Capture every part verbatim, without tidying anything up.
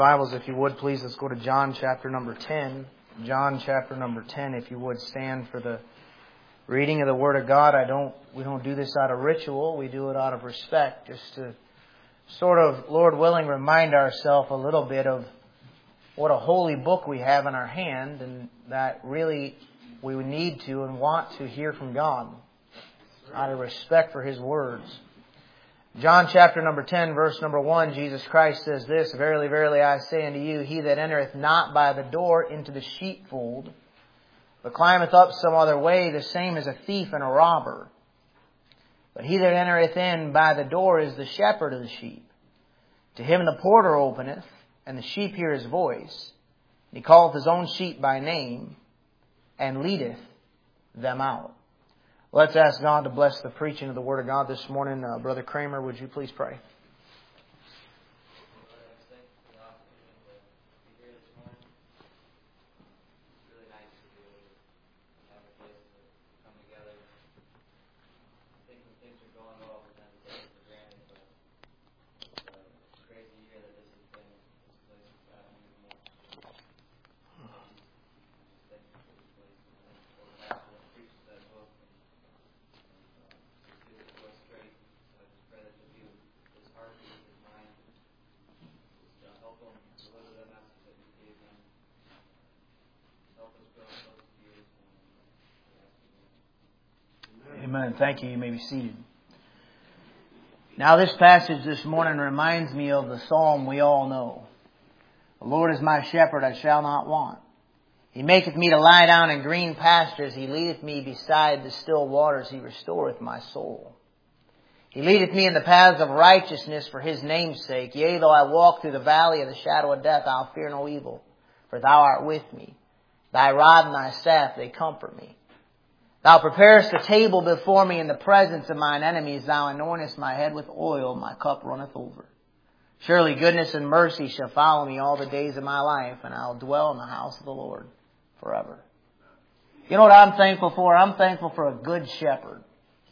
Bibles, if you would, please, let's go to John chapter number ten. John chapter number ten, if you would, stand for the reading of the Word of God. I don't, we don't do this out of ritual. We do it out of respect, just to sort of, Lord willing, remind ourselves a little bit of what a holy book we have in our hand, and that really we would need to and want to hear from God out of respect for His words. John chapter number ten, verse number one, Jesus Christ says this, "Verily, verily, I say unto you, he that entereth not by the door into the sheepfold, but climbeth up some other way, the same is a thief and a robber. But he that entereth in by the door is the shepherd of the sheep. To him the porter openeth, and the sheep hear his voice. And he calleth his own sheep by name, and leadeth them out." Let's ask God to bless the preaching of the Word of God this morning. Uh, Brother Kramer, would you please pray? Amen. Thank you. You may be seated. Now this passage this morning reminds me of the psalm we all know. "The Lord is my shepherd, I shall not want. He maketh me to lie down in green pastures. He leadeth me beside the still waters. He restoreth my soul. He leadeth me in the paths of righteousness for His name's sake. Yea, though I walk through the valley of the shadow of death, I'll fear no evil. For Thou art with me. Thy rod and Thy staff, they comfort me. Thou preparest a table before me in the presence of mine enemies. Thou anointest my head with oil. My cup runneth over. Surely goodness and mercy shall follow me all the days of my life, and I'll dwell in the house of the Lord forever." You know what I'm thankful for? I'm thankful for a good shepherd.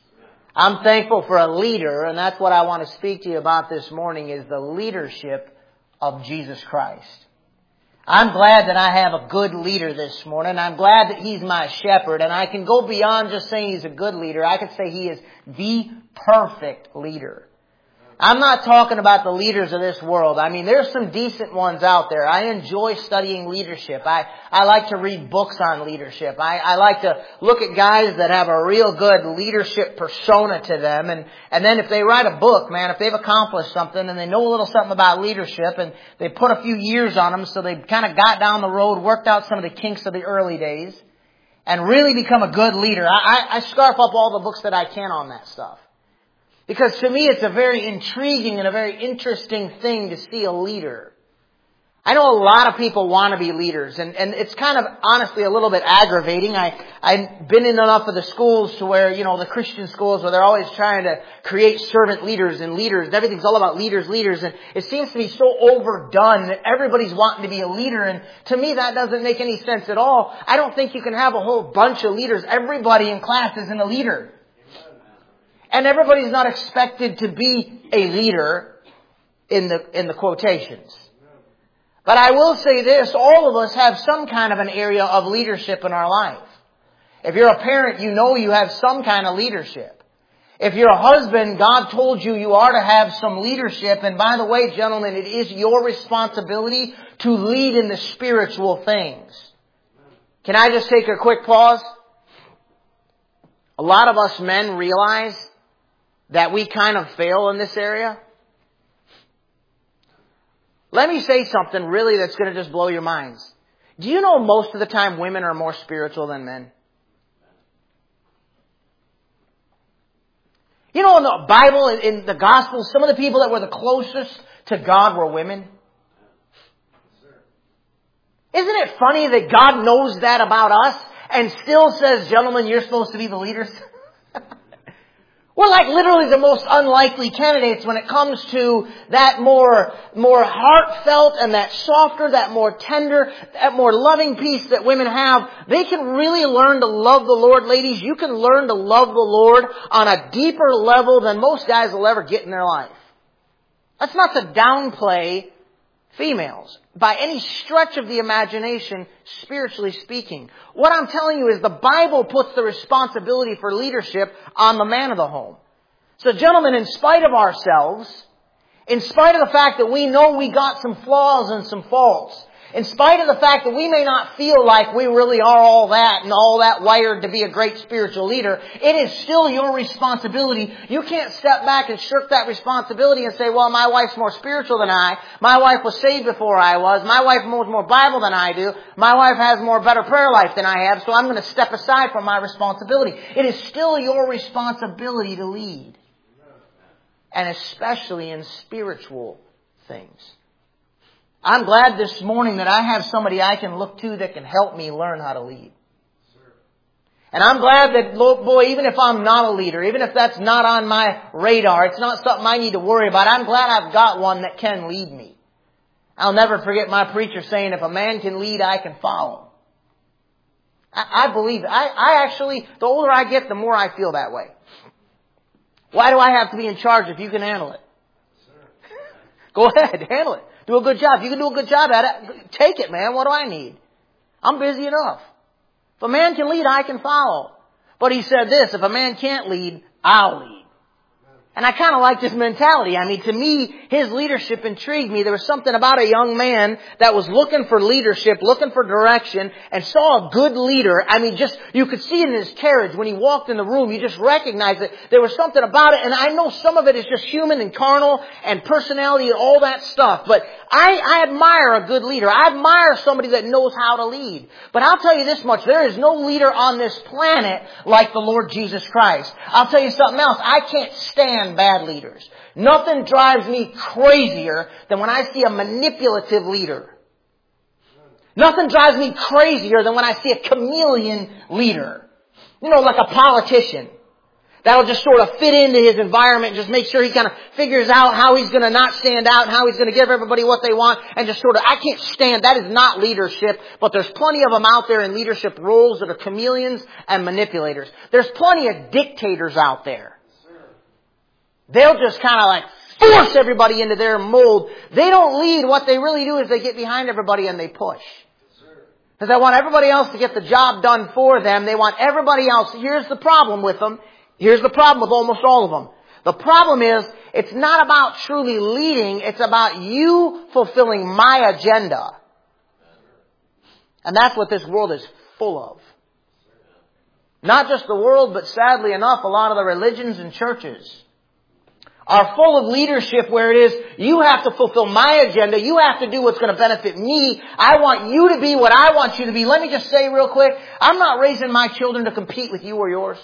I'm thankful for a leader, and that's what I want to speak to you about this morning, is the leadership of Jesus Christ. I'm glad that I have a good leader this morning. I'm glad that He's my shepherd, and I can go beyond just saying He's a good leader. I could say He is the perfect leader. I'm not talking about the leaders of this world. I mean, there's some decent ones out there. I enjoy studying leadership. I, I like to read books on leadership. I, I like to look at guys that have a real good leadership persona to them. And, and then if they write a book, man, if they've accomplished something and they know a little something about leadership and they put a few years on them, so they've kind of got down the road, worked out some of the kinks of the early days, and really become a good leader. I, I, I scarf up all the books that I can on that stuff. Because to me, it's a very intriguing and a very interesting thing to see a leader. I know a lot of people want to be leaders, and, and it's kind of honestly a little bit aggravating. I, I've been in enough of the schools to where, you know, the Christian schools where they're always trying to create servant leaders and leaders, and everything's all about leaders, leaders, and it seems to be so overdone that everybody's wanting to be a leader, and to me that doesn't make any sense at all. I don't think you can have a whole bunch of leaders. Everybody in class isn't a leader. And everybody's not expected to be a leader in the in the quotations. But I will say this, all of us have some kind of an area of leadership in our life. If you're a parent, you know you have some kind of leadership. If you're a husband, God told you you are to have some leadership. And by the way, gentlemen, it is your responsibility to lead in the spiritual things. Can I just take a quick pause? A lot of us men realize that we kind of fail in this area. Let me say something really that's going to just blow your minds. Do you know most of the time women are more spiritual than men? You know, in the Bible, in the Gospel, some of the people that were the closest to God were women. Isn't it funny that God knows that about us and still says, gentlemen, you're supposed to be the leaders? We're like literally the most unlikely candidates when it comes to that more, more heartfelt and that softer, that more tender, that more loving peace that women have. They can really learn to love the Lord. Ladies, you can learn to love the Lord on a deeper level than most guys will ever get in their life. That's not to downplay females, by any stretch of the imagination, spiritually speaking. What I'm telling you is the Bible puts the responsibility for leadership on the man of the home. So gentlemen, in spite of ourselves, in spite of the fact that we know we got some flaws and some faults, in spite of the fact that we may not feel like we really are all that and all that wired to be a great spiritual leader, it is still your responsibility. You can't step back and shirk that responsibility and say, well, my wife's more spiritual than I. My wife was saved before I was. My wife knows more Bible than I do. My wife has more better prayer life than I have, so I'm going to step aside from my responsibility. It is still your responsibility to lead. And especially in spiritual things. I'm glad this morning that I have somebody I can look to that can help me learn how to lead. And I'm glad that, boy, even if I'm not a leader, even if that's not on my radar, it's not something I need to worry about, I'm glad I've got one that can lead me. I'll never forget my preacher saying, if a man can lead, I can follow. I, I believe it. I, I actually, the older I get, the more I feel that way. Why do I have to be in charge if you can handle it? Go ahead, handle it. Do a good job. If you can do a good job at it, take it, man. What do I need? I'm busy enough. If a man can lead, I can follow. But he said this, if a man can't lead, I'll lead. And I kind of like this mentality. I mean, to me, his leadership intrigued me. There was something about a young man that was looking for leadership, looking for direction, and saw a good leader. I mean, just, you could see it in his carriage. When he walked in the room, you just recognized that there was something about it. And I know some of it is just human and carnal and personality and all that stuff. But I, I admire a good leader. I admire somebody that knows how to lead. But I'll tell you this much. There is no leader on this planet like the Lord Jesus Christ. I'll tell you something else. I can't stand bad leaders. Nothing drives me crazier than when I see a manipulative leader. Nothing drives me crazier than when I see a chameleon leader. You know, like a politician. That'll just sort of fit into his environment and just make sure he kind of figures out how he's going to not stand out and how he's going to give everybody what they want and just sort of, I can't stand, that is not leadership, but there's plenty of them out there in leadership roles that are chameleons and manipulators. There's plenty of dictators out there. They'll just kind of like force everybody into their mold. They don't lead. What they really do is they get behind everybody and they push. Because they want everybody else to get the job done for them. They want everybody else. Here's the problem with them. Here's the problem with almost all of them. The problem is, it's not about truly leading. It's about you fulfilling my agenda. And that's what this world is full of. Not just the world, but sadly enough, a lot of the religions and churches are full of leadership where it is, you have to fulfill my agenda. You have to do what's going to benefit me. I want you to be what I want you to be. Let me just say real quick, I'm not raising my children to compete with you or yours.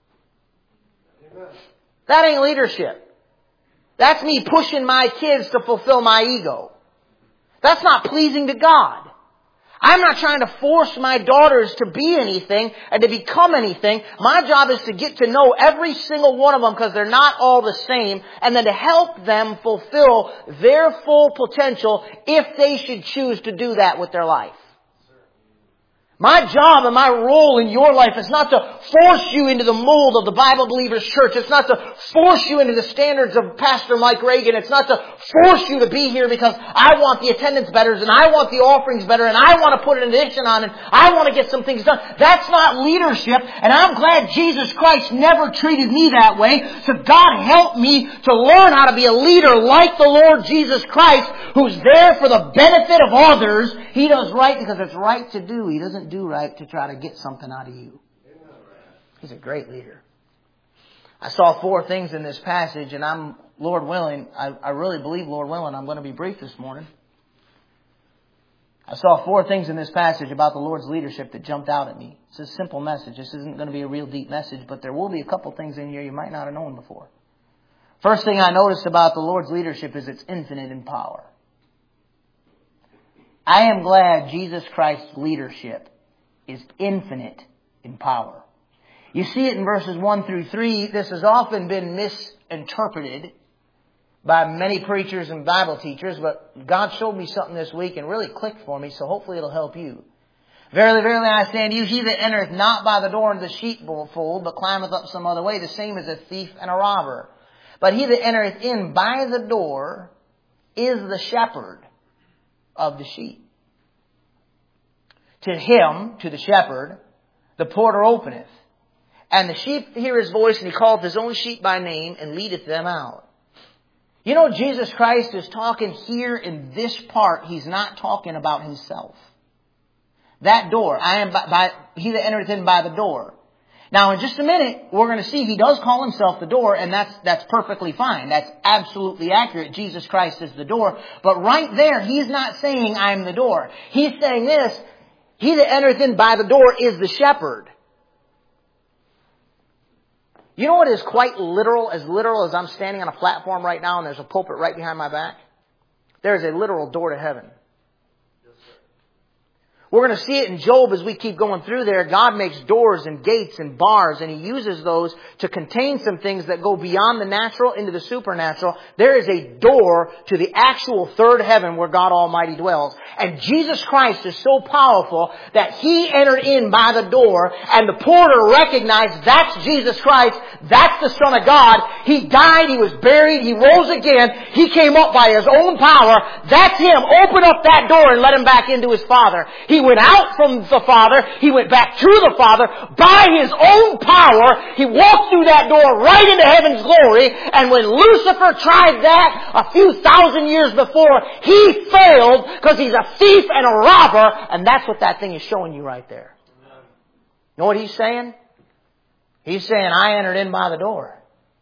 That ain't leadership. That's me pushing my kids to fulfill my ego. That's not pleasing to God. I'm not trying to force my daughters to be anything and to become anything. My job is to get to know every single one of them because they're not all the same, and then to help them fulfill their full potential if they should choose to do that with their life. My job and my role in your life is not to force you into the mold of the Bible Believers Church. It's not to force you into the standards of Pastor Mike Reagan. It's not to force you to be here because I want the attendance better and I want the offerings better and I want to put an addition on and I want to get some things done. That's not leadership, and I'm glad Jesus Christ never treated me that way. So God help me to learn how to be a leader like the Lord Jesus Christ, who's there for the benefit of others. He does right because it's right to do. He doesn't do right to try to get something out of you. He's a great leader. I saw four things in this passage, and I'm, Lord willing, I, I really believe, Lord willing, I'm going to be brief this morning. I saw four things in this passage about the Lord's leadership that jumped out at me. It's a simple message. This isn't going to be a real deep message, but there will be a couple things in here you might not have known before. First thing I noticed about the Lord's leadership is it's infinite in power. I am glad Jesus Christ's leadership is infinite in power. You see it in verses one through three. This has often been misinterpreted by many preachers and Bible teachers, but God showed me something this week and really clicked for me, so hopefully it'll help you. Verily, verily, I say unto you, he that entereth not by the door into the sheepfold, but climbeth up some other way, the same is a thief and a robber. But he that entereth in by the door is the shepherd. of the sheep. To him, to the shepherd, the porter openeth. And the sheep hear his voice, and he calleth his own sheep by name, and leadeth them out. You know, Jesus Christ is talking here in this part. He's not talking about himself. That door, I am by, by he that entereth in by the door. Now, in just a minute, we're going to see he does call himself the door, and that's that's perfectly fine. That's absolutely accurate. Jesus Christ is the door. But right there, he's not saying, I'm the door. He's saying this, he that entereth in by the door is the shepherd. You know what is quite literal, as literal as I'm standing on a platform right now and there's a pulpit right behind my back? There is a literal door to heaven. We're going to see it in Job as we keep going through there. God makes doors and gates and bars, and He uses those to contain some things that go beyond the natural into the supernatural. There is a door to the actual third heaven where God Almighty dwells. And Jesus Christ is so powerful that He entered in by the door, and the porter recognized that's Jesus Christ, that's the Son of God. He died, He was buried, He rose again, He came up by His own power. That's Him. Open up that door and let Him back into His Father. He went out from the Father. He went back to the Father by His own power. He walked through that door right into heaven's glory. And when Lucifer tried that a few thousand years before, he failed because he's a thief and a robber. And that's what that thing is showing you right there. You know what he's saying? He's saying, I entered in by the door.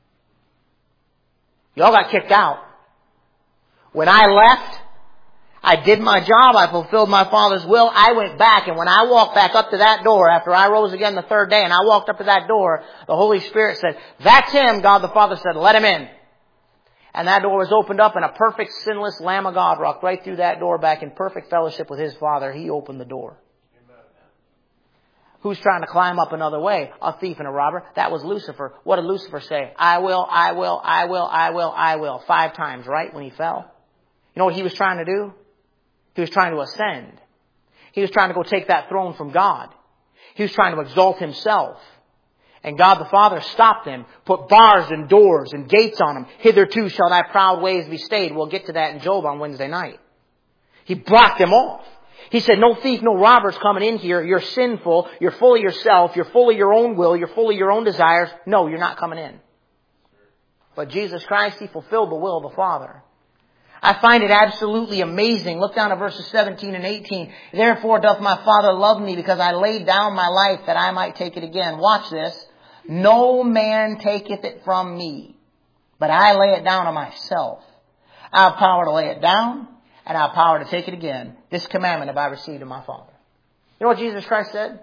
Y'all got kicked out. When I left, I did my job. I fulfilled my Father's will. I went back, and when I walked back up to that door after I rose again the third day, and I walked up to that door, the Holy Spirit said, that's Him. God the Father said, let Him in. And that door was opened up, and a perfect, sinless Lamb of God walked right through that door back in perfect fellowship with His Father. He opened the door. Amen. Who's trying to climb up another way? A thief and a robber. That was Lucifer. What did Lucifer say? I will, I will, I will, I will, I will. Five times, right, when he fell. You know what he was trying to do? He was trying to ascend. He was trying to go take that throne from God. He was trying to exalt himself. And God the Father stopped him, put bars and doors and gates on him. Hitherto shall thy proud ways be stayed. We'll get to that in Job on Wednesday night. He blocked him off. He said, no thief, no robber's coming in here. You're sinful. You're full of yourself. You're full of your own will. You're full of your own desires. No, you're not coming in. But Jesus Christ, He fulfilled the will of the Father. I find it absolutely amazing. Look down at verses seventeen and eighteen. Therefore doth my Father love me, because I laid down my life that I might take it again. Watch this. No man taketh it from me, but I lay it down of myself. I have power to lay it down, and I have power to take it again. This commandment have I received of my Father. You know what Jesus Christ said?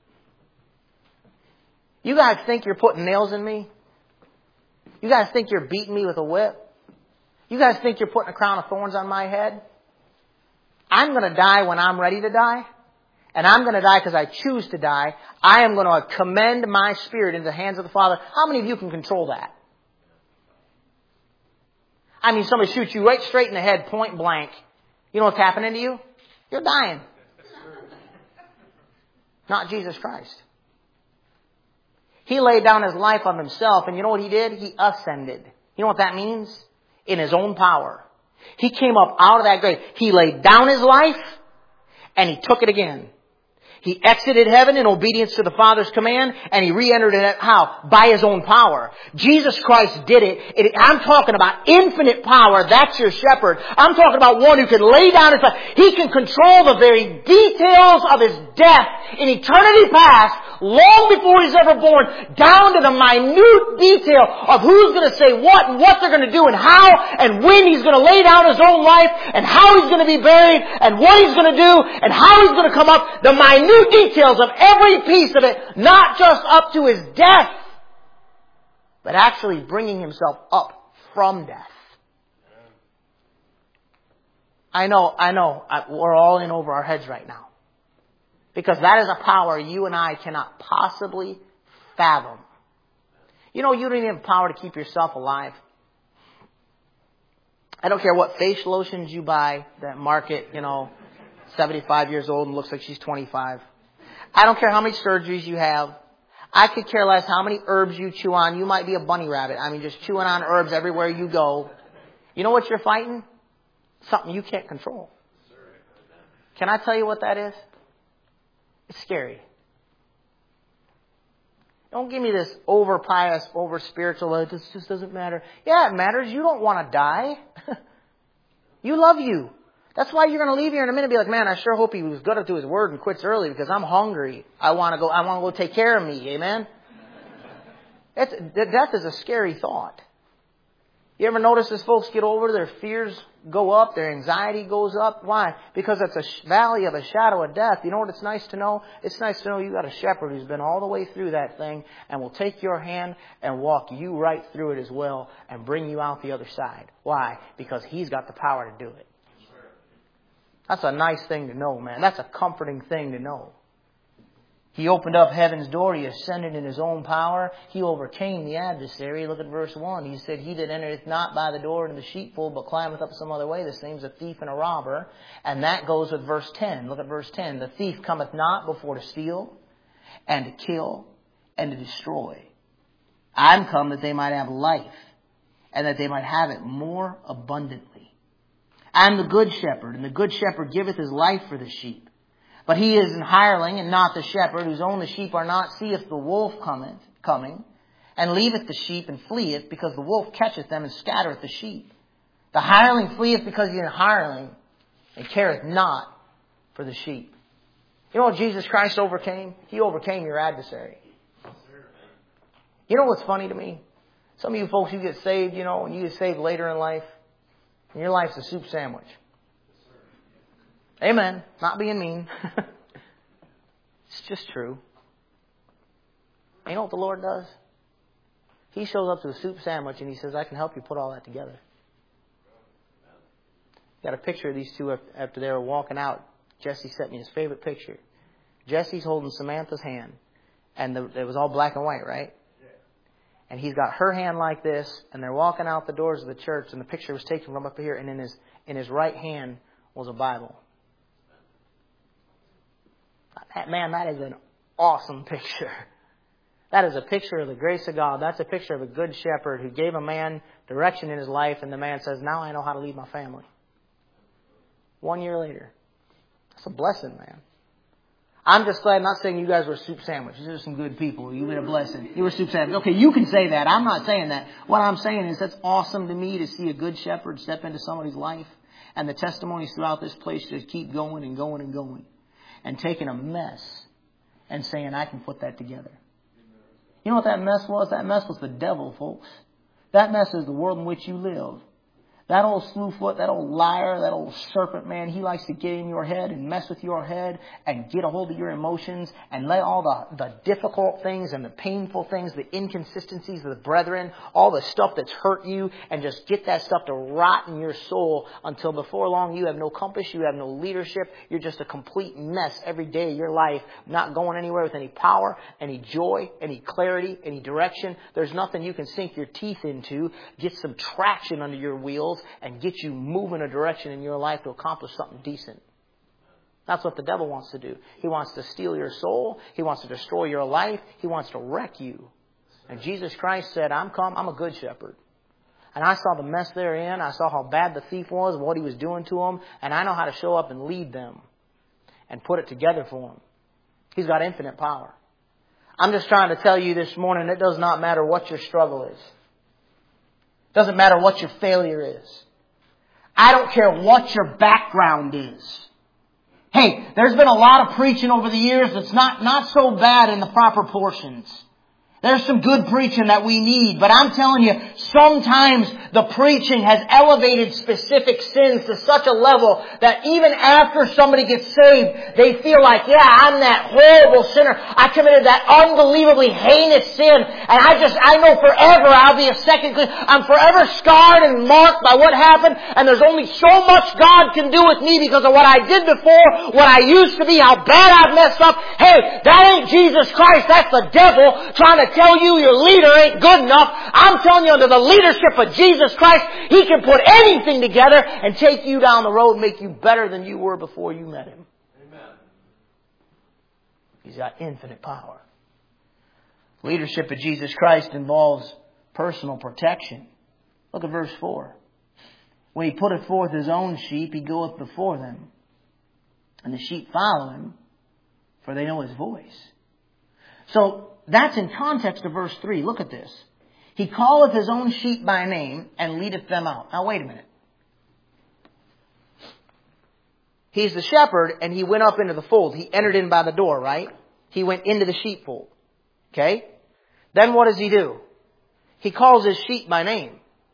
You guys think you're putting nails in me? You guys think you're beating me with a whip? You guys think you're putting a crown of thorns on my head? I'm going to die when I'm ready to die. And I'm going to die because I choose to die. I am going to commend my spirit into the hands of the Father. How many of you can control that? I mean, somebody shoots you right straight in the head, point blank. You know what's happening to you? You're dying. Not Jesus Christ. He laid down His life on Himself, and you know what He did? He ascended. You know what that means? In His own power. He came up out of that grave. He laid down His life, and He took it again. He exited heaven in obedience to the Father's command, and He re-entered it how? By His own power. Jesus Christ did it. it. I'm talking about infinite power. That's your shepherd. I'm talking about one who can lay down His life. He can control the very details of His death in eternity past, long before He's ever born, down to the minute detail of who's going to say what and what they're going to do and how and when He's going to lay down His own life and how He's going to be buried and what He's going to do and how He's going to come up. The minute details of every piece of it, not just up to His death, but actually bringing Himself up from death. I know, I know, we're all in over our heads right now. Because that is a power you and I cannot possibly fathom. You know, you don't even have power to keep yourself alive. I don't care what facial lotions you buy that market, you know, seventy-five years old and looks like she's twenty-five. I don't care how many surgeries you have. I could care less how many herbs you chew on. You might be a bunny rabbit. I mean, just chewing on herbs everywhere you go. You know what you're fighting? Something you can't control. Can I tell you what that is? It's scary. Don't give me this over pious, over spiritual, oh, this just doesn't matter. Yeah, it matters. You don't want to die. You love you. That's why you're going to leave here in a minute and be like, man, I sure hope he was good to his word and quits early because I'm hungry. I want to go, I want to go take care of me. Amen? It's, death is a scary thought. You ever notice as folks get older, their fears go up, their anxiety goes up? Why? Because it's a valley of a shadow of death. You know what it's nice to know? It's nice to know you got a shepherd who's been all the way through that thing and will take your hand and walk you right through it as well and bring you out the other side. Why? Because he's got the power to do it. That's a nice thing to know, man. That's a comforting thing to know. He opened up heaven's door. He ascended in His own power. He overcame the adversary. Look at verse one. He said, he that entereth not by the door into the sheepfold, but climbeth up some other way, the same is a thief and a robber. And that goes with verse ten. Look at verse ten. The thief cometh not before to steal, and to kill, and to destroy. I'm come that they might have life, and that they might have it more abundantly. I am the good shepherd, and the good shepherd giveth his life for the sheep. But he is an hireling, and not the shepherd, whose own the sheep are not, seeth the wolf cometh, coming, and leaveth the sheep, and fleeth, because the wolf catcheth them, and scattereth the sheep. The hireling fleeth because he is an hireling, and careth not for the sheep. You know what Jesus Christ overcame? He overcame your adversary. You know what's funny to me? Some of you folks, you get saved, you know, and you get saved later in life, and your life's a soup sandwich. Amen. Not being mean. It's just true. You know what the Lord does? He shows up to the soup sandwich and He says, I can help you put all that together. Got a picture of these two after they were walking out. Jesse sent me his favorite picture. Jesse's holding Samantha's hand. And the, it was all black and white, right? And he's got her hand like this. And they're walking out the doors of the church. And the picture was taken from up here. And in his, in his right hand was a Bible. Man, that is an awesome picture. That is a picture of the grace of God. That's a picture of a good shepherd who gave a man direction in his life, and the man says, now I know how to lead my family. One year later. That's a blessing, man. I'm just glad, I'm not saying you guys were soup sandwiches. You're some good people. You were a blessing. You were soup sandwiches. Okay, you can say that. I'm not saying that. What I'm saying is that's awesome to me to see a good shepherd step into somebody's life. And the testimonies throughout this place just keep going and going and going. And taking a mess and saying, I can put that together. You know what that mess was? That mess was the devil, folks. That mess is the world in which you live. That old slewfoot, that old liar, that old serpent, man, he likes to get in your head and mess with your head and get a hold of your emotions and let all the, the difficult things and the painful things, the inconsistencies of the brethren, all the stuff that's hurt you, and just get that stuff to rot in your soul until before long you have no compass, you have no leadership, you're just a complete mess every day of your life, not going anywhere with any power, any joy, any clarity, any direction. There's nothing you can sink your teeth into, get some traction under your wheels, and get you moving a direction in your life to accomplish something decent. That's what the devil wants to do. He wants to steal your soul. He wants to destroy your life. He wants to wreck you. And Jesus Christ said, I'm come, I'm a good shepherd. And I saw the mess they're in. I saw how bad the thief was, what he was doing to them. And I know how to show up and lead them and put it together for them. He's got infinite power. I'm just trying to tell you this morning, it does not matter what your struggle is. Doesn't matter what your failure is. I don't care what your background is. Hey, there's been a lot of preaching over the years that's not, not so bad in the proper portions. There's some good preaching that we need, but I'm telling you, sometimes the preaching has elevated specific sins to such a level that even after somebody gets saved, they feel like, yeah, I'm that horrible sinner. I committed that unbelievably heinous sin, and I just, I know forever I'll be a second, I'm forever scarred and marked by what happened, and there's only so much God can do with me because of what I did before, what I used to be, how bad I've messed up. Hey, that ain't Jesus Christ, that's the devil trying to tell you your leader ain't good enough. I'm telling you, under the leadership of Jesus Christ, He can put anything together and take you down the road and make you better than you were before you met Him. Amen. He's got infinite power. Leadership of Jesus Christ involves personal protection. Look at verse four. When He putteth forth His own sheep, He goeth before them. And the sheep follow him, for they know his voice. So that's in context of verse three. Look at this. He calleth his own sheep by name and leadeth them out. Now wait a minute. He's the shepherd and he went up into the fold. He entered in by the door, right? He went into the sheepfold. Okay? Then what does he do? He calls his sheep by name.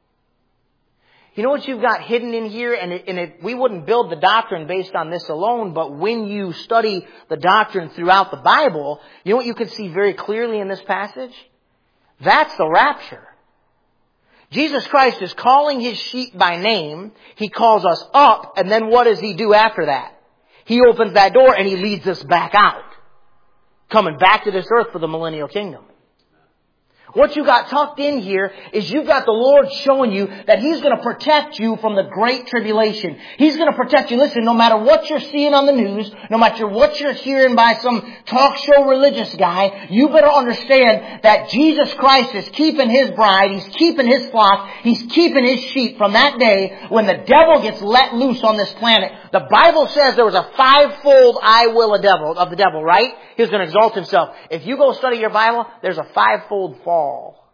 You know what you've got hidden in here? And, it, and it, we wouldn't build the doctrine based on this alone, but when you study the doctrine throughout the Bible, you know what you can see very clearly in this passage? That's the rapture. Jesus Christ is calling his sheep by name. He calls us up, and then what does he do after that? He opens that door and he leads us back out. Coming back to this earth for the millennial kingdom. What you got tucked in here is you've got the Lord showing you that He's going to protect you from the great tribulation. He's going to protect you. Listen, no matter what you're seeing on the news, no matter what you're hearing by some talk show religious guy, you better understand that Jesus Christ is keeping His bride. He's keeping His flock. He's keeping His sheep from that day when the devil gets let loose on this planet. The Bible says there was a fivefold I will of devil, of the devil, right? He was going to exalt himself. If you go study your Bible, there's a fivefold fall.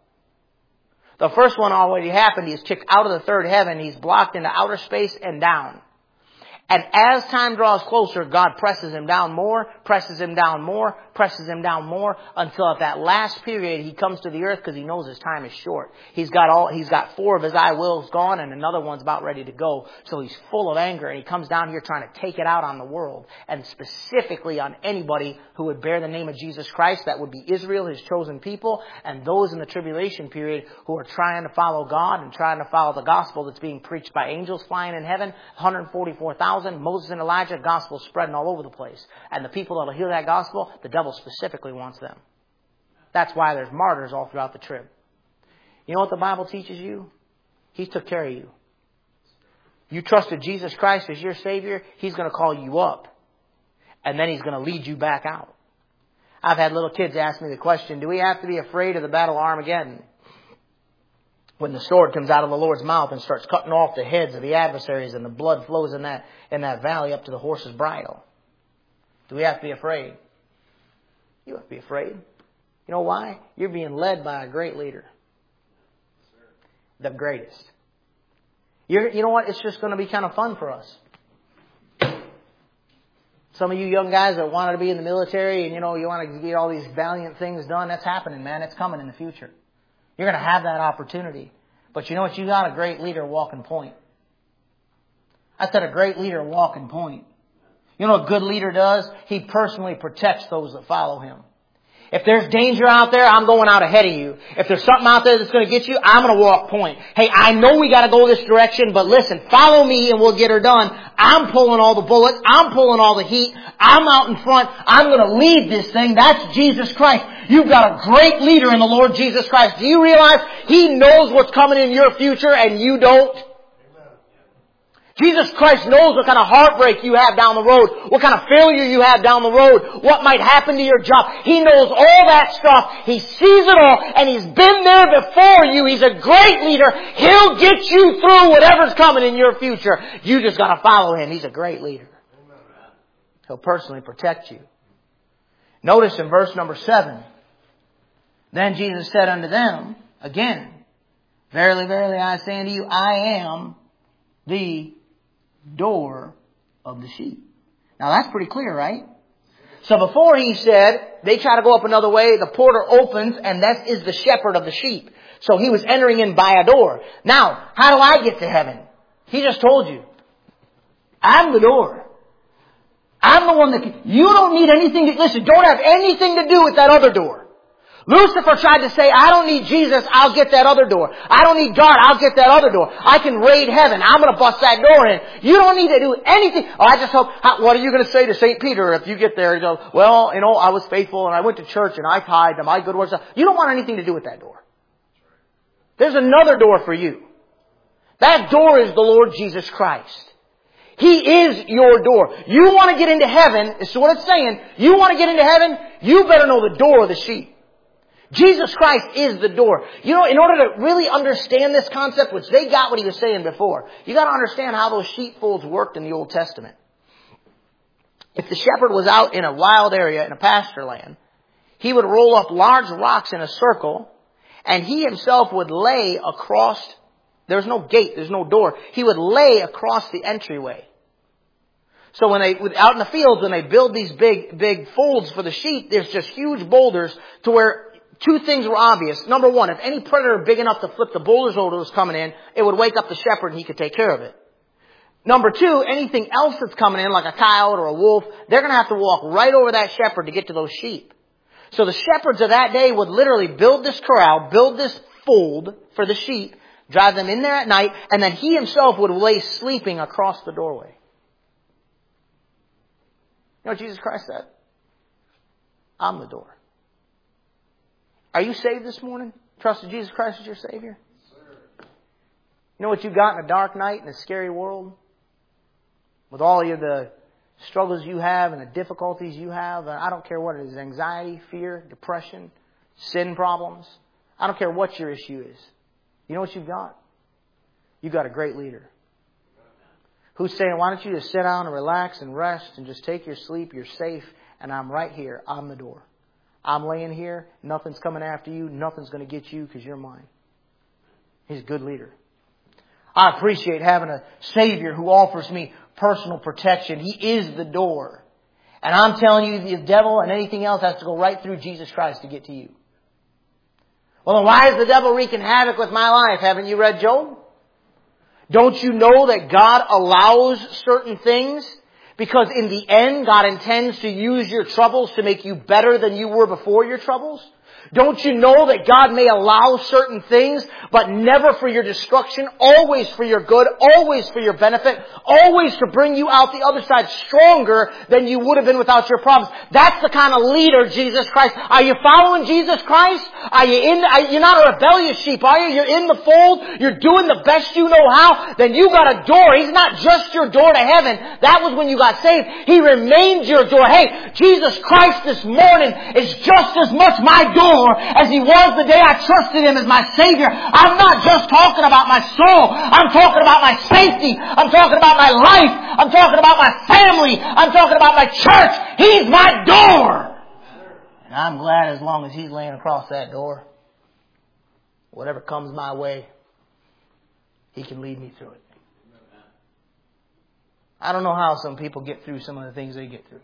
The first one already happened. He's kicked out of the third heaven. He's blocked into outer space and down. And as time draws closer, God presses him down more, presses him down more, presses him down more, until at that last period he comes to the earth because he knows his time is short. He's got all, he's got four of his I wills gone and another one's about ready to go. So he's full of anger and he comes down here trying to take it out on the world and specifically on anybody who would bear the name of Jesus Christ. That would be Israel, his chosen people, and those in the tribulation period who are trying to follow God and trying to follow the gospel that's being preached by angels flying in heaven, one hundred forty-four thousand. Moses and Elijah, gospel spreading all over the place. And the people that will hear that gospel, the devil specifically wants them. That's why there's martyrs all throughout the trib. You know what the Bible teaches you? He took care of you. You trusted Jesus Christ as your Savior, He's going to call you up. And then He's going to lead you back out. I've had little kids ask me the question, do we have to be afraid of the battle of Armageddon? When the sword comes out of the Lord's mouth and starts cutting off the heads of the adversaries and the blood flows in that, in that valley up to the horse's bridle. Do we have to be afraid? You have to be afraid. You know why? You're being led by a great leader. The greatest. You're, you know what? It's just going to be kind of fun for us. Some of you young guys that wanted to be in the military and, you know, you want to get all these valiant things done, that's happening, man. It's coming in the future. You're going to have that opportunity. But you know what? You got a great leader walking point. I said a great leader walking point. You know what a good leader does? He personally protects those that follow him. If there's danger out there, I'm going out ahead of you. If there's something out there that's going to get you, I'm going to walk point. Hey, I know we got to go this direction, but listen, follow me and we'll get her done. I'm pulling all the bullets. I'm pulling all the heat. I'm out in front. I'm going to lead this thing. That's Jesus Christ. You've got a great leader in the Lord Jesus Christ. Do you realize He knows what's coming in your future and you don't? Jesus Christ knows what kind of heartbreak you have down the road, what kind of failure you have down the road, what might happen to your job. He knows all that stuff. He sees it all, and He's been there before you. He's a great leader. He'll get you through whatever's coming in your future. You just got to follow Him. He's a great leader. He'll personally protect you. Notice in verse number seven, then Jesus said unto them, again, verily, verily, I say unto you, I am the door of the sheep. Now that's pretty clear, right? So before He said, they try to go up another way, the porter opens, and that is the shepherd of the sheep. So He was entering in by a door. Now, how do I get to heaven? He just told you. I'm the door. I'm the one that can, you don't need anything to, listen, don't have anything to do with that other door. Lucifer tried to say, I don't need Jesus, I'll get that other door. I don't need God, I'll get that other door. I can raid heaven, I'm going to bust that door in. You don't need to do anything. Oh, I just hope, how, what are you going to say to Saint Peter if you get there? You go, well, you know, I was faithful and I went to church and I tithed and my good works. You don't want anything to do with that door. There's another door for you. That door is the Lord Jesus Christ. He is your door. You want to get into heaven, this is what it's saying. You want to get into heaven, you better know the door of the sheep. Jesus Christ is the door. You know, in order to really understand this concept, which they got what He was saying before, you got to understand how those sheepfolds worked in the Old Testament. If the shepherd was out in a wild area, in a pasture land, he would roll up large rocks in a circle, and he himself would lay across, there's no gate, there's no door, he would lay across the entryway. So when they, out in the fields, when they build these big, big folds for the sheep, there's just huge boulders to where two things were obvious. Number one, if any predator big enough to flip the boulders over was coming in, it would wake up the shepherd and he could take care of it. Number two, anything else that's coming in, like a coyote or a wolf, they're going to have to walk right over that shepherd to get to those sheep. So the shepherds of that day would literally build this corral, build this fold for the sheep, drive them in there at night, and then he himself would lay sleeping across the doorway. You know what Jesus Christ said? I'm the door. Are you saved this morning? Trusted Jesus Christ as your Savior? You know what you got in a dark night in a scary world? With all of the struggles you have and the difficulties you have. I don't care what it is. Anxiety, fear, depression, sin problems. I don't care what your issue is. You know what you've got? You've got a great leader. Who's saying, why don't you just sit down and relax and rest and just take your sleep. You're safe. And I'm right here. I'm the door. I'm laying here. Nothing's coming after you. Nothing's going to get you because you're mine. He's a good leader. I appreciate having a Savior who offers me personal protection. He is the door. And I'm telling you, the devil and anything else has to go right through Jesus Christ to get to you. Well, then why is the devil wreaking havoc with my life? Haven't you read Job? Don't you know that God allows certain things? Because in the end, God intends to use your troubles to make you better than you were before your troubles? Don't you know that God may allow certain things, but never for your destruction, always for your good, always for your benefit, always to bring you out the other side stronger than you would have been without your problems? That's the kind of leader Jesus Christ. Are you following Jesus Christ? Are you in, are, you're not a rebellious sheep, are you? You're in the fold. You're doing the best you know how. Then you got a door. He's not just your door to heaven. That was when you got saved. He remains your door. Hey, Jesus Christ this morning is just as much my door as He was the day I trusted Him as my Savior. I'm not just talking about my soul. I'm talking about my safety. I'm talking about my life. I'm talking about my family. I'm talking about my church. He's my door. And I'm glad as long as He's laying across that door, whatever comes my way, He can lead me through it. I don't know how some people get through some of the things they get through.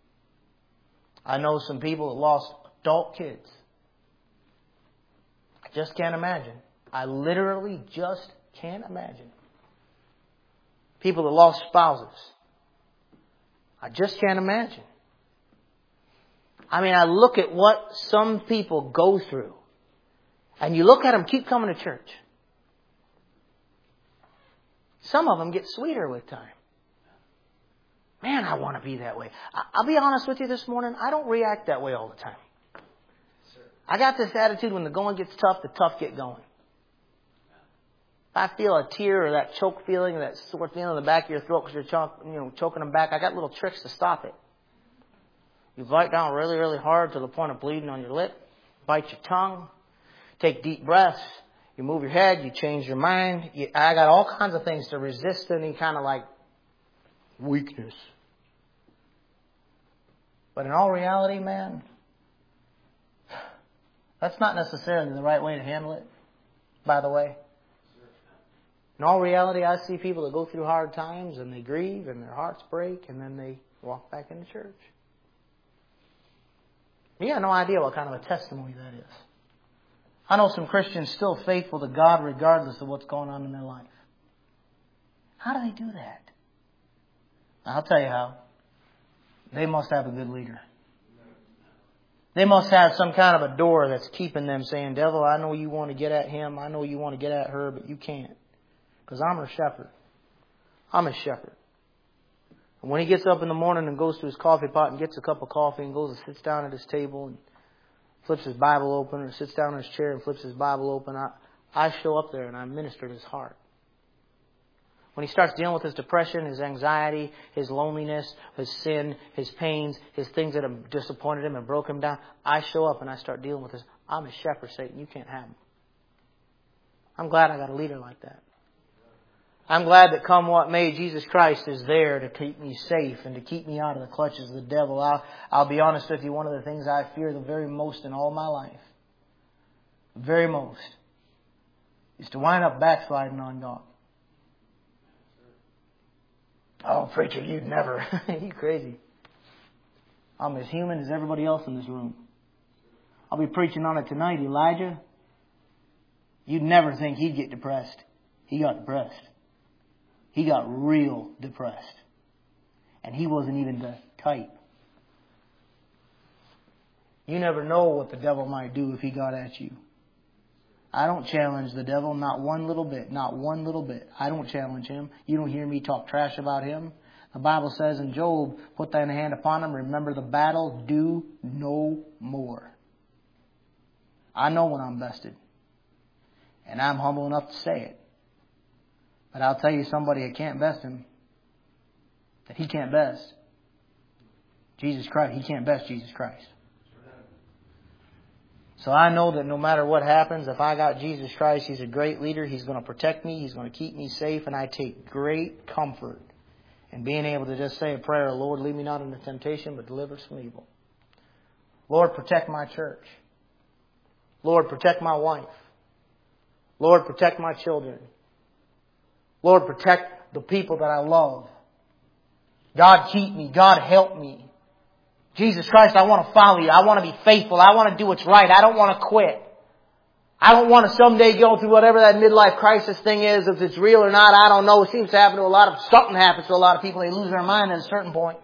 I know some people that lost adult kids. I just can't imagine. I literally just can't imagine. People that lost spouses. I just can't imagine. I mean, I look at what some people go through. And you look at them keep coming to church. Some of them get sweeter with time. Man, I want to be that way. I'll be honest with you this morning. I don't react that way all the time. I got this attitude when the going gets tough, the tough get going. If I feel a tear or that choke feeling or that sore feeling in the back of your throat because you're choke, you know, choking them back, I got little tricks to stop it. You bite down really, really hard to the point of bleeding on your lip. Bite your tongue. Take deep breaths. You move your head. You change your mind. You, I got all kinds of things to resist any kind of like weakness. But in all reality, man, that's not necessarily the right way to handle it, by the way. In all reality, I see people that go through hard times and they grieve and their hearts break and then they walk back into church. You have no idea what kind of a testimony that is. I know some Christians still faithful to God regardless of what's going on in their life. How do they do that? I'll tell you how. They must have a good leader. They must have some kind of a door that's keeping them saying, devil, I know you want to get at him. I know you want to get at her, but you can't. Because I'm her shepherd. I'm his shepherd. And when he gets up in the morning and goes to his coffee pot and gets a cup of coffee and goes and sits down at his table and flips his Bible open or sits down in his chair and flips his Bible open, I, I show up there and I minister to his heart. When he starts dealing with his depression, his anxiety, his loneliness, his sin, his pains, his things that have disappointed him and broke him down, I show up and I start dealing with this. I'm his shepherd, Satan. You can't have him. I'm glad I got a leader like that. I'm glad that come what may, Jesus Christ is there to keep me safe and to keep me out of the clutches of the devil. I'll, I'll be honest with you, one of the things I fear the very most in all my life, the very most, is to wind up backsliding on God. Oh, preacher, you'd never. You crazy. I'm as human as everybody else in this room. I'll be preaching on it tonight. Elijah, you'd never think he'd get depressed. He got depressed. He got real depressed. And he wasn't even the type. You never know what the devil might do if he got at you. I don't challenge the devil, not one little bit, not one little bit. I don't challenge him. You don't hear me talk trash about him. The Bible says in Job, put thine hand upon him, remember the battle, do no more. I know when I'm bested. And I'm humble enough to say it. But I'll tell you somebody that can't best him, that he can't best. Jesus Christ. He can't best Jesus Christ. So I know that no matter what happens, if I got Jesus Christ, He's a great leader. He's going to protect me. He's going to keep me safe. And I take great comfort in being able to just say a prayer, Lord, lead me not into temptation, but deliver us from evil. Lord, protect my church. Lord, protect my wife. Lord, protect my children. Lord, protect the people that I love. God, keep me. God, help me. Jesus Christ, I want to follow you. I want to be faithful. I want to do what's right. I don't want to quit. I don't want to someday go through whatever that midlife crisis thing is. If it's real or not, I don't know. It seems to happen to a lot of, something happens to a lot of people. They lose their mind at a certain point.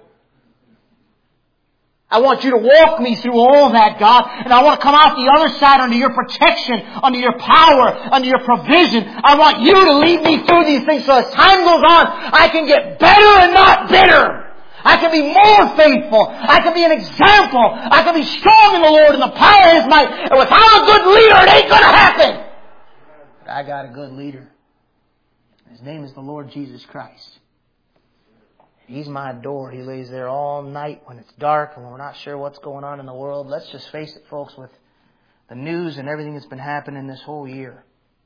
I want you to walk me through all that, God. And I want to come out the other side under your protection, under your power, under your provision. I want you to lead me through these things so as time goes on, I can get better and not bitter. I can be more faithful. I can be an example. I can be strong in the Lord and the power of His might. And without a good leader, it ain't going to happen. But I got a good leader. His name is the Lord Jesus Christ. He's my door. He lays there all night when it's dark and we're not sure what's going on in the world. Let's just face it, folks, with the news and everything that's been happening this whole year.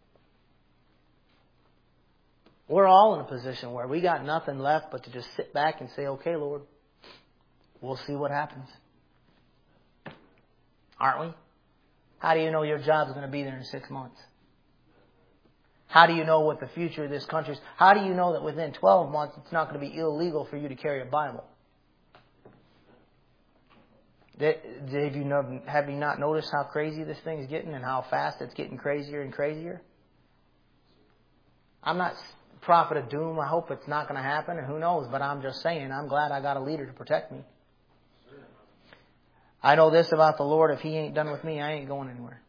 We're all in a position where we got nothing left but to just sit back and say, okay, Lord, we'll see what happens. Aren't we? How do you know your job's going to be there in six months? How do you know what the future of this country is? How do you know that within twelve months it's not going to be illegal for you to carry a Bible? Have you, know, have you not noticed how crazy this thing is getting and how fast it's getting crazier and crazier? I'm not a prophet of doom. I hope it's not going to happen, and who knows, but I'm just saying I'm glad I got a leader to protect me. I know this about the Lord. If He ain't done with me, I ain't going anywhere.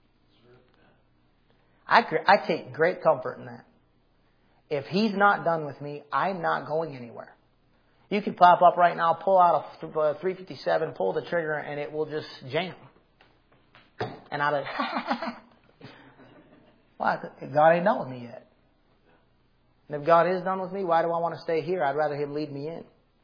I, I take great comfort in that. If He's not done with me, I'm not going anywhere. You could pop up right now, pull out a three fifty-seven, pull the trigger, and it will just jam. And I'll be, well, God ain't done with me yet. And if God is done with me, why do I want to stay here? I'd rather Him lead me in.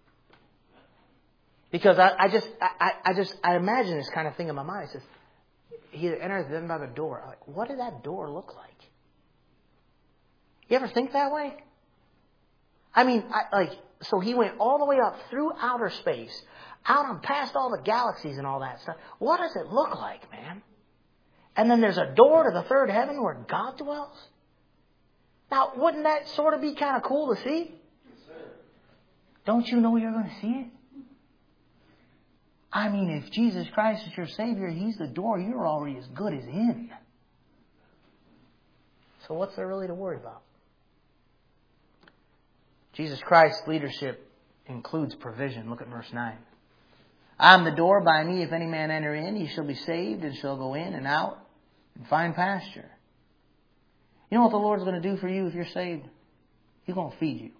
Because I, I just, I, I just, I imagine this kind of thing in my mind. It says, He that enters then by the door. I'm like, what did that door look like? You ever think that way? I mean, I, like, so He went all the way up through outer space, out and past all the galaxies and all that stuff. What does it look like, man? And then there's a door to the third heaven where God dwells. Now, wouldn't that sort of be kind of cool to see? Don't you know you're going to see it? I mean, if Jesus Christ is your Savior, He's the door, you're already as good as in. So what's there really to worry about? Jesus Christ's leadership includes provision. Look at verse nine. I am the door. By me, if any man enter in, he shall be saved and shall go in and out and find pasture. You know what the Lord's going to do for you if you're saved? He's going to feed you.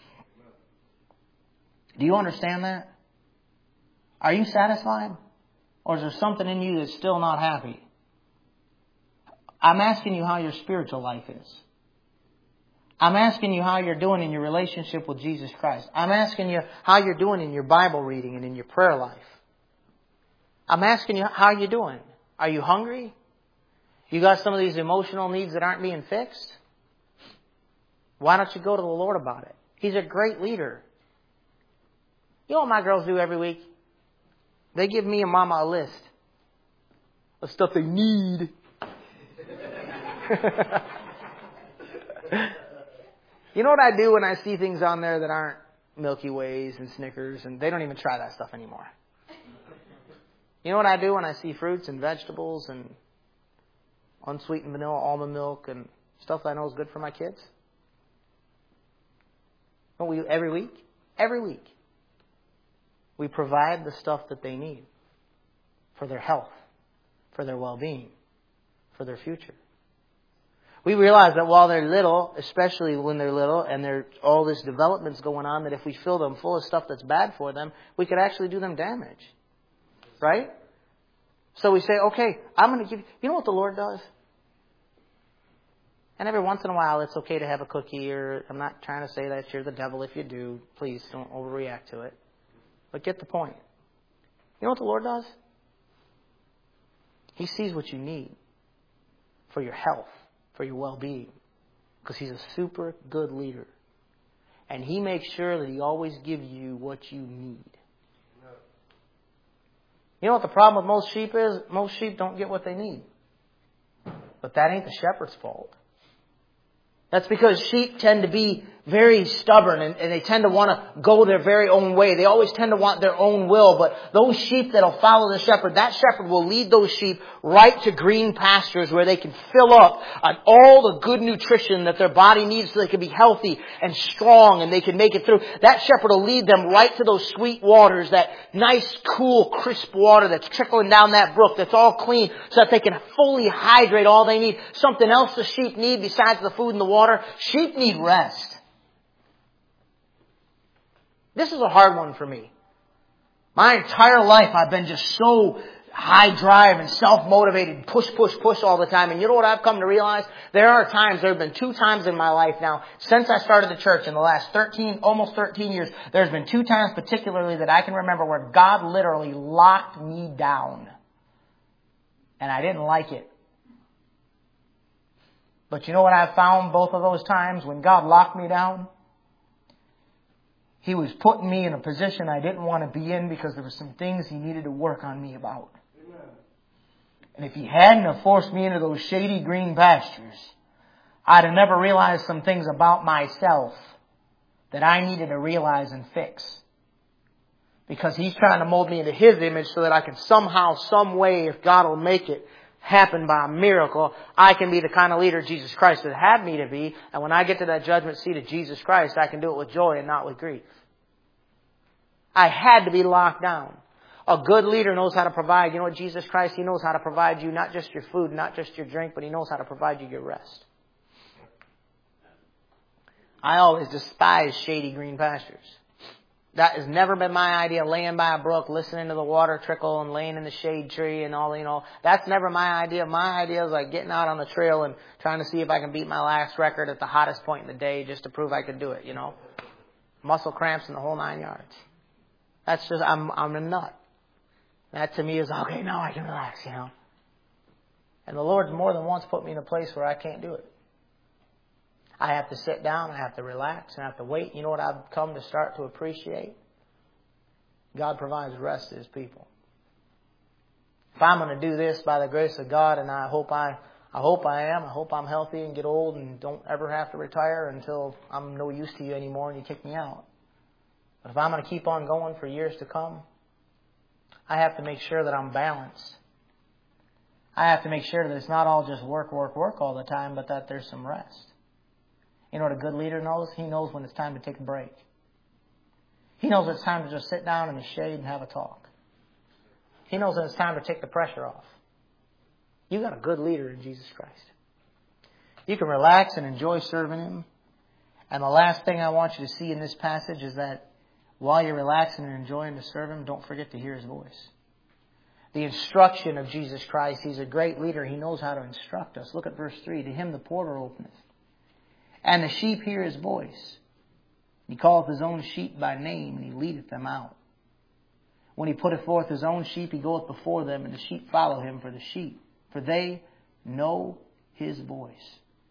Do you understand that? Are you satisfied? Or is there something in you that's still not happy? I'm asking you how your spiritual life is. I'm asking you how you're doing in your relationship with Jesus Christ. I'm asking you how you're doing in your Bible reading and in your prayer life. I'm asking you how you're doing. Are you hungry? You got some of these emotional needs that aren't being fixed? Why don't you go to the Lord about it? He's a great leader. You know what my girls do every week? They give me and Mama a list of stuff they need. You know what I do when I see things on there that aren't Milky Ways and Snickers, and they don't even try that stuff anymore. You know what I do when I see fruits and vegetables and unsweetened vanilla almond milk and stuff that I know is good for my kids? Don't we do every week? Every week. We provide the stuff that they need for their health, for their well-being, for their future. We realize that while they're little, especially when they're little, and there's all this development's going on, that if we fill them full of stuff that's bad for them, we could actually do them damage. Right? So we say, okay, I'm going to give you... You know what the Lord does? And every once in a while, it's okay to have a cookie, or I'm not trying to say that you're the devil if you do. Please don't overreact to it. But get the point. You know what the Lord does? He sees what you need for your health, for your well-being, because He's a super good leader. And He makes sure that He always gives you what you need. You know what the problem with most sheep is? Most sheep don't get what they need. But that ain't the shepherd's fault. That's because sheep tend to be very stubborn, and, and they tend to want to go their very own way. They always tend to want their own will. But those sheep that'll follow the shepherd, that shepherd will lead those sheep right to green pastures where they can fill up on all the good nutrition that their body needs so they can be healthy and strong and they can make it through. That shepherd will lead them right to those sweet waters, that nice, cool, crisp water that's trickling down that brook that's all clean so that they can fully hydrate all they need. Something else the sheep need besides the food and the water, sheep need rest. This is a hard one for me. My entire life I've been just so high drive and self-motivated, push, push, push all the time. And you know what I've come to realize? There are times, there have been two times in my life now, since I started the church in the last thirteen, almost thirteen years, there's been two times particularly that I can remember where God literally locked me down. And I didn't like it. But you know what I found both of those times when God locked me down? He was putting me in a position I didn't want to be in because there were some things He needed to work on me about. Amen. And if He hadn't have forced me into those shady green pastures, I'd have never realized some things about myself that I needed to realize and fix. Because He's trying to mold me into His image so that I can somehow, some way, if God will make it happen by a miracle, I can be the kind of leader Jesus Christ has had me to be. And when I get to that judgment seat of Jesus Christ, I can do it with joy and not with grief. I had to be locked down. A good leader knows how to provide. You know what, Jesus Christ, He knows how to provide you not just your food, not just your drink, but He knows how to provide you your rest. I always despise shady green pastures. That has never been my idea, laying by a brook, listening to the water trickle and laying in the shade tree and all, you know. That's never my idea. My idea is like getting out on the trail and trying to see if I can beat my last record at the hottest point in the day just to prove I could do it, you know. Muscle cramps and the whole nine yards. That's just, I'm, I'm a nut. That to me is, okay, now I can relax, you know. And the Lord's more than once put me in a place where I can't do it. I have to sit down, I have to relax, and I have to wait. You know what I've come to start to appreciate? God provides rest to His people. If I'm going to do this by the grace of God, and I hope I, I hope I am, I hope I'm healthy and get old and don't ever have to retire until I'm no use to you anymore and you kick me out. But if I'm going to keep on going for years to come, I have to make sure that I'm balanced. I have to make sure that it's not all just work, work, work all the time, but that there's some rest. You know what a good leader knows? He knows when it's time to take a break. He knows it's time to just sit down in the shade and have a talk. He knows that it's time to take the pressure off. You got a good leader in Jesus Christ. You can relax and enjoy serving Him. And the last thing I want you to see in this passage is that while you're relaxing and enjoying to serve Him, don't forget to hear His voice. The instruction of Jesus Christ. He's a great leader. He knows how to instruct us. Look at verse three. To Him the porter openeth, and the sheep hear His voice. He calleth His own sheep by name, and He leadeth them out. When He putteth forth His own sheep, He goeth before them, and the sheep follow Him for the sheep, for they know His voice.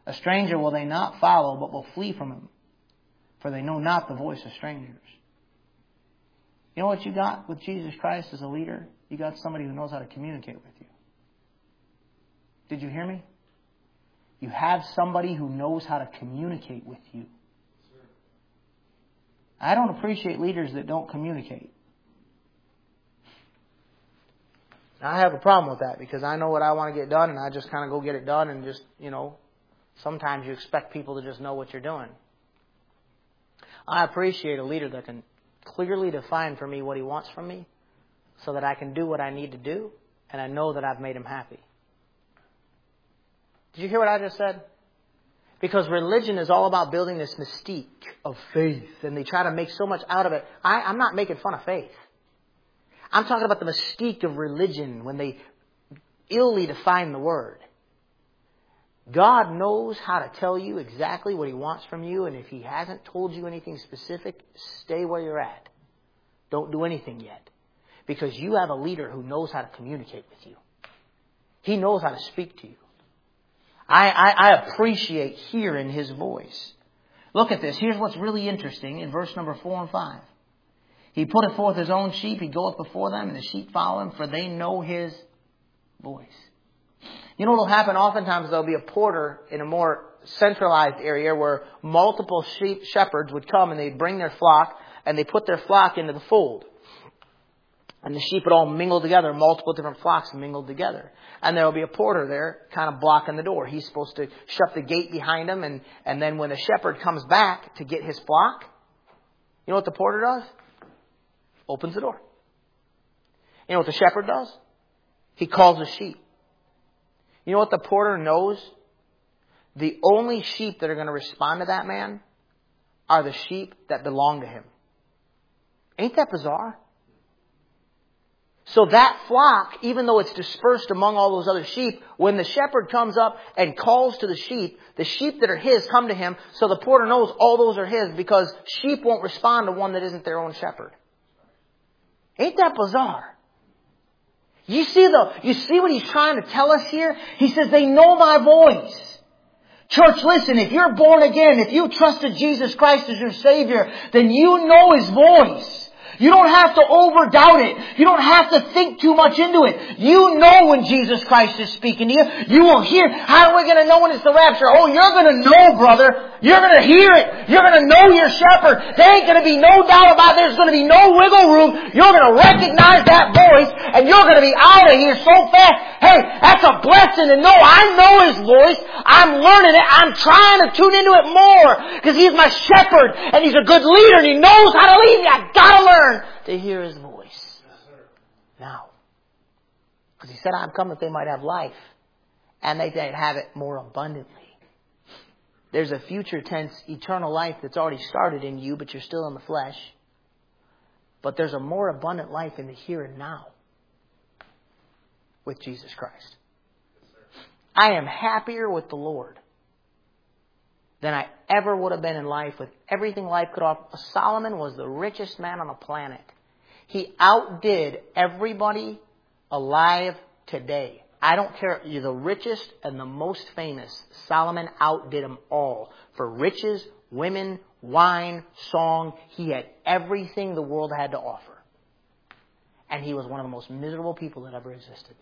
A stranger will they not follow, but will flee from him, for they know not the voice of strangers. You know what you got with Jesus Christ as a leader? You got somebody who knows how to communicate with you. Did you hear me? You have somebody who knows how to communicate with you. I don't appreciate leaders that don't communicate. I have a problem with that because I know what I want to get done and I just kind of go get it done and just, you know, sometimes you expect people to just know what you're doing. I appreciate a leader that can clearly define for me what he wants from me so that I can do what I need to do and I know that I've made him happy. Did you hear what I just said? Because religion is all about building this mystique of faith and they try to make so much out of it. I, I'm not making fun of faith. I'm talking about the mystique of religion when they illy define the word. God knows how to tell you exactly what He wants from you, and if He hasn't told you anything specific, stay where you're at. Don't do anything yet. Because you have a leader who knows how to communicate with you. He knows how to speak to you. I, I, I appreciate hearing His voice. Look at this. Here's what's really interesting in verse number four and five. He putteth forth His own sheep, He goeth before them, and the sheep follow Him, for they know His voice. You know what will happen? Oftentimes there'll be a porter in a more centralized area where multiple sheep shepherds would come and they'd bring their flock and they put their flock into the fold. And the sheep would all mingle together, multiple different flocks mingled together. And there will be a porter there kind of blocking the door. He's supposed to shut the gate behind him. And, and then when the shepherd comes back to get his flock, you know what the porter does? Opens the door. You know what the shepherd does? He calls the sheep. You know what the porter knows? The only sheep that are going to respond to that man are the sheep that belong to him. Ain't that bizarre? So that flock, even though it's dispersed among all those other sheep, when the shepherd comes up and calls to the sheep, the sheep that are his come to him, so the porter knows all those are his because sheep won't respond to one that isn't their own shepherd. Ain't that bizarre? You see the, you see what he's trying to tell us here? He says, they know my voice. Church, listen, if you're born again, if you trusted Jesus Christ as your Savior, then you know His voice. You don't have to overdoubt it. You don't have to think too much into it. You know when Jesus Christ is speaking to you. You will hear. How are we going to know when it's the rapture? Oh, you're going to know, brother. You're going to hear it. You're going to know your shepherd. There ain't going to be no doubt about it. There's going to be no wiggle room. You're going to recognize that voice and you're going to be out of here so fast. Hey, that's a blessing to know I know His voice. I'm learning it. I'm trying to tune into it more because He's my shepherd and He's a good leader and He knows how to lead me. I got to learn to hear His voice now. Because He said, I'm come that they might have life and they might have it more abundantly. There's a future tense eternal life that's already started in you, but you're still in the flesh. But there's a more abundant life in the here and now with Jesus Christ. I am happier with the Lord than I ever would have been in life with everything life could offer. Solomon was the richest man on the planet. He outdid everybody alive today. I don't care. You're the richest and the most famous. Solomon outdid them all. For riches, women, wine, song. He had everything the world had to offer. And he was one of the most miserable people that ever existed.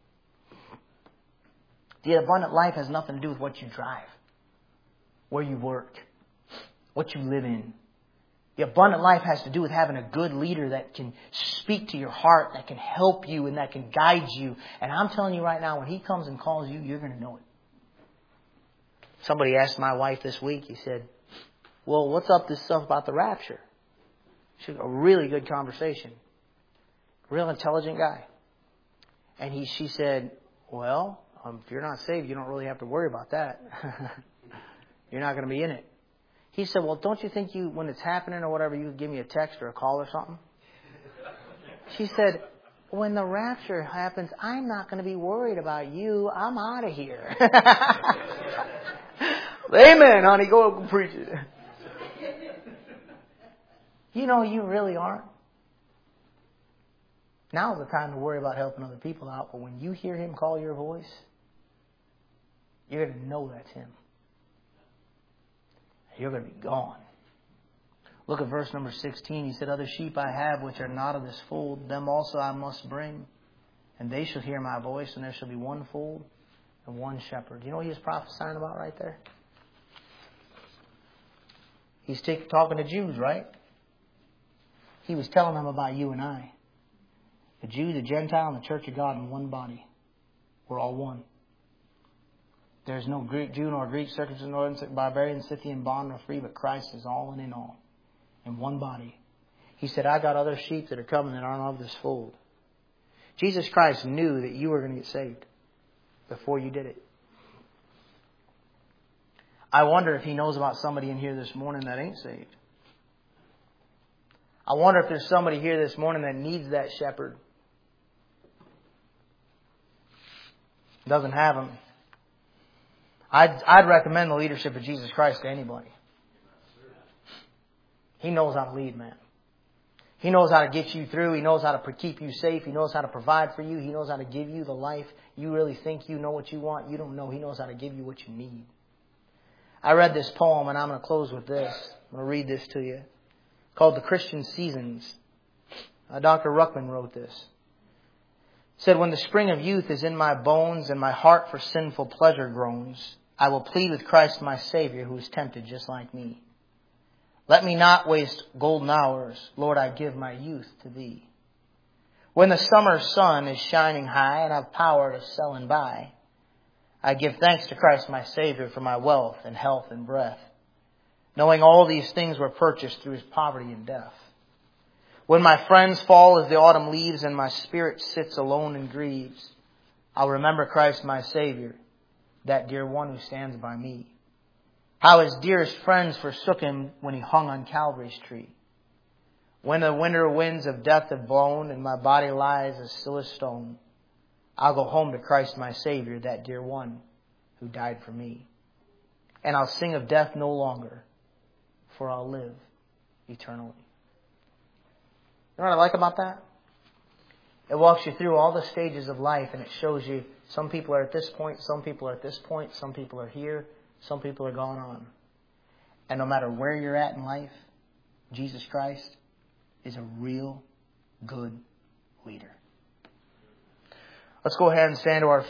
The abundant life has nothing to do with what you drive, where you work, what you live in. The abundant life has to do with having a good leader that can speak to your heart, that can help you and that can guide you. And I'm telling you right now, when He comes and calls you, you're going to know it. Somebody asked my wife this week, he said, well, what's up this stuff about the rapture? She had a really good conversation. Real intelligent guy. And he, she said, well, um, if you're not saved, you don't really have to worry about that. You're not going to be in it. He said, well, don't you think you, when it's happening or whatever, you could give me a text or a call or something? She said, when the rapture happens, I'm not going to be worried about you. I'm out of here. Amen, honey. Go up and preach it. You know, you really aren't. Now's the time to worry about helping other people out. But when you hear Him call your voice, you're going to know that's Him. you're going to be gone. Look at verse number sixteen. He said, other sheep I have which are not of this fold, them also I must bring. And they shall hear my voice, and there shall be one fold and one shepherd. You know what he was prophesying about right there? He's take, talking to Jews, right? He was telling them about you and I. The Jew, the Gentile, and the Church of God in one body. We're all one. There's no Greek, Jew nor Greek, circumcision nor barbarian, Scythian, bond nor free, but Christ is all and in all. In one body. He said, I got other sheep that are coming that aren't of this fold. Jesus Christ knew that you were going to get saved before you did it. I wonder if He knows about somebody in here this morning that ain't saved. I wonder if there's somebody here this morning that needs that shepherd. Doesn't have him. I'd, I'd recommend the leadership of Jesus Christ to anybody. He knows how to lead, man. He knows how to get you through. He knows how to keep you safe. He knows how to provide for you. He knows how to give you the life you really think you know what you want. You don't know. He knows how to give you what you need. I read this poem, and I'm going to close with this. I'm going to read this to you. Called The Christian Seasons. Uh, Doctor Ruckman wrote this. He said, when the spring of youth is in my bones and my heart for sinful pleasure groans, I will plead with Christ my Savior who is tempted just like me. Let me not waste golden hours. Lord, I give my youth to Thee. When the summer sun is shining high and I've power to sell and buy, I give thanks to Christ my Savior for my wealth and health and breath, knowing all these things were purchased through His poverty and death. When my friends fall as the autumn leaves and my spirit sits alone and grieves, I'll remember Christ my Savior, that dear one who stands by me. How His dearest friends forsook Him when He hung on Calvary's tree. When the winter winds of death have blown and my body lies as still as stone, I'll go home to Christ my Savior, that dear one who died for me. And I'll sing of death no longer, for I'll live eternally. You know what I like about that? It walks you through all the stages of life, and it shows you some people are at this point, some people are at this point, some people are here, some people are gone on. And no matter where you're at in life, Jesus Christ is a real good leader. Let's go ahead and stand to our feet.